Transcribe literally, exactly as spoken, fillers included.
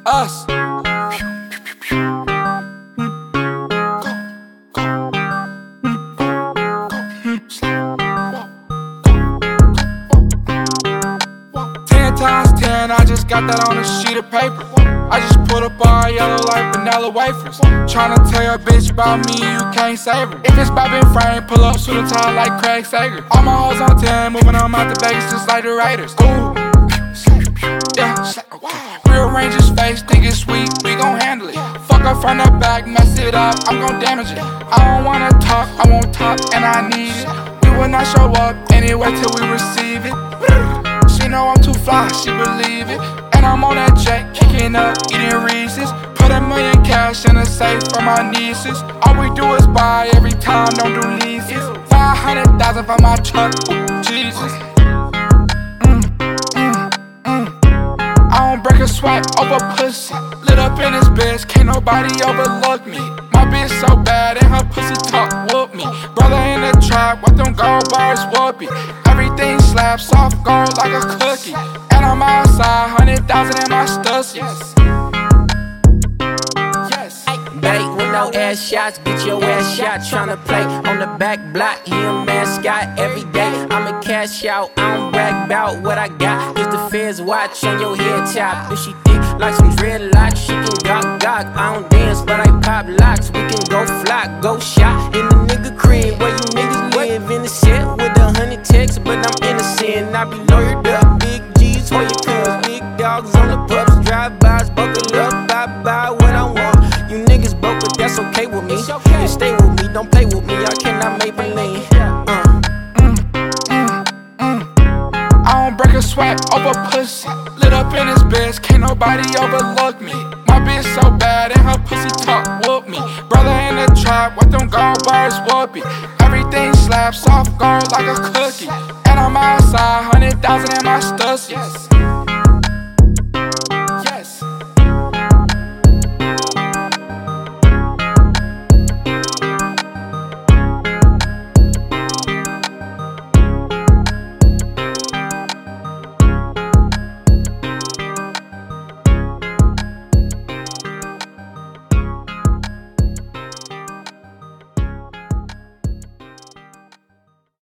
Us. Ten times ten, I just got that on a sheet of paper. I just put up all yellow like vanilla wafers. Tryna tell your bitch about me, you can't save her. If it's bobbin' frame, pull up, suit and tie like Craig Sager. All my hoes on ten, moving on out the Vegas just like the Raiders. Ooh, yeah. Rearrange his face, think it's sweet, we gon' handle it. Fuck up from the back, mess it up, I'm gon' damage it. I don't wanna talk, I won't talk, and I need it. We will not show up anyway till we receive it. She know I'm too fly, she believe it. And I'm on that jet, kicking up, eating Reese's. Put a million cash in a safe for my nieces. All we do is buy every time, don't do leases. Five hundred thousand for my truck, ooh, Jesus. Mm, mm, mm. I don't break a sweat over pussy. Lit up in this bitch, can't nobody overlook me. My bitch so bad and her pussy talk whoop me. Brother in the trap, what them gold bars whoopee. Everything slaps soft gold like a cookie. And I'm outside, hundred thousand in my stussy. Yes. Yes. Bait with no ass shots, get your ass shot. Tryna play on the back block, he a mascot every day. I'ma cash out, I don't brag about what I got. Cause the feds watch on your head top. If she thick like some dreadlocks, she can gawk gawk. I don't dance, but I pop locks. We can go flock, go shot in the nigga crib where you niggas live. In the set with a hundred texts, but I'm innocent. I be lawyered up, big G's for your cuz. Big dogs on the pups, drive-bys, buckle up, bye-bye what I want. You niggas broke, but that's okay with me. You stay with me, don't play with me, I cannot make believe. uh. Mm, mm, mm. I don't break a sweat over pussy. Lit up in this bitch, can't nobody overlook me. My bitch so bad and her pussy talk whoop me. Brother in the trap, what them gold bars whoopee. Everything slaps soft gold like a cookie. And I'm outside, hundred thousand in my stussy.